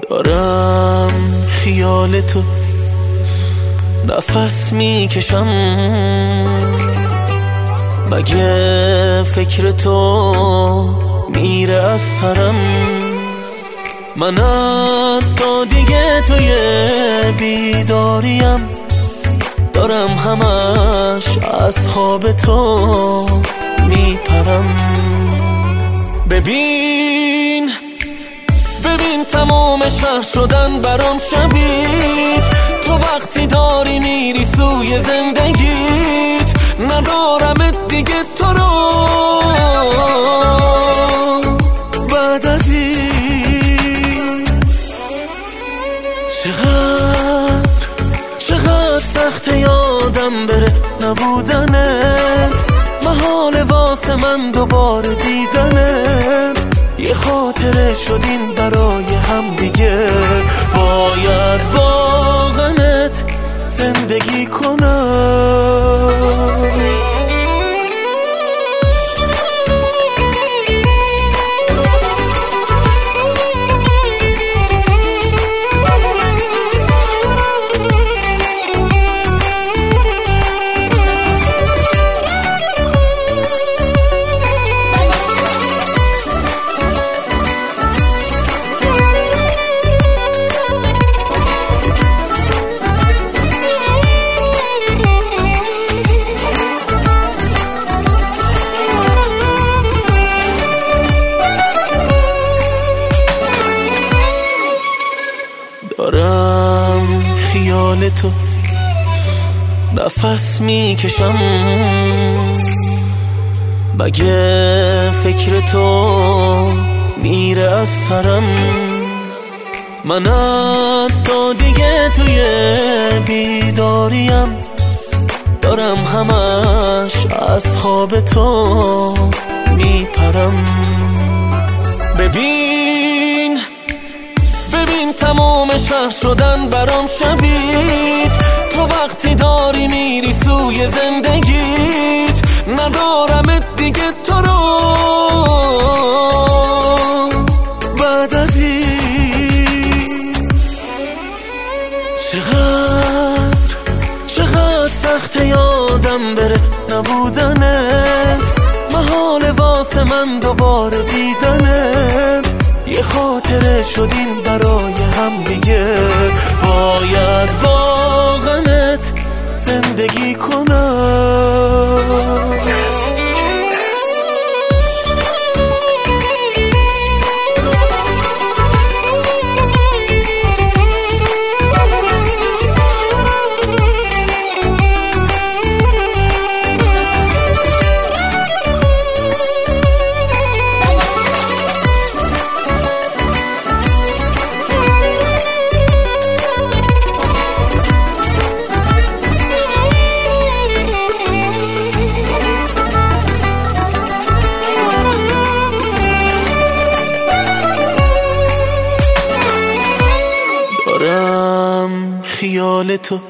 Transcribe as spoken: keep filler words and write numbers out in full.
دارم خیال تو نفس میکشم، مگه فکر تو میره از سرم؟ من تا دیگه توی بیداریم، دارم همش از خواب تو میپرم. ببین ببین تمام شهر شدن برام شبیت، تو وقتی داری میری سوی زندگیت، ندارم دیگه تو رو بعد از این. چقدر چقدر سخت یادم بره نبودنت، محال واسه من دوباره دیدنت. یه خاطره شدین برای هم دیگه، باید با غمت زندگی کنم. دارم خیال تو نفس میکشم، مگه فکر تو میره از سرم؟ من تا دیگه توی بیداریم، دارم همش از خواب تو میپرم. ببین ببین تمام شهر شدن برام شبیت، تو وقتی داری میری سوی زندگیت، ندارم دیگه تو رو بعد از این. چقدر چقدر سخت یادم بره نبودنت، محال واسه من دوباره دیدنت. یه خاطره شدین برای هم دیگه، باید با غمت زندگی کنم. دارم خیال تو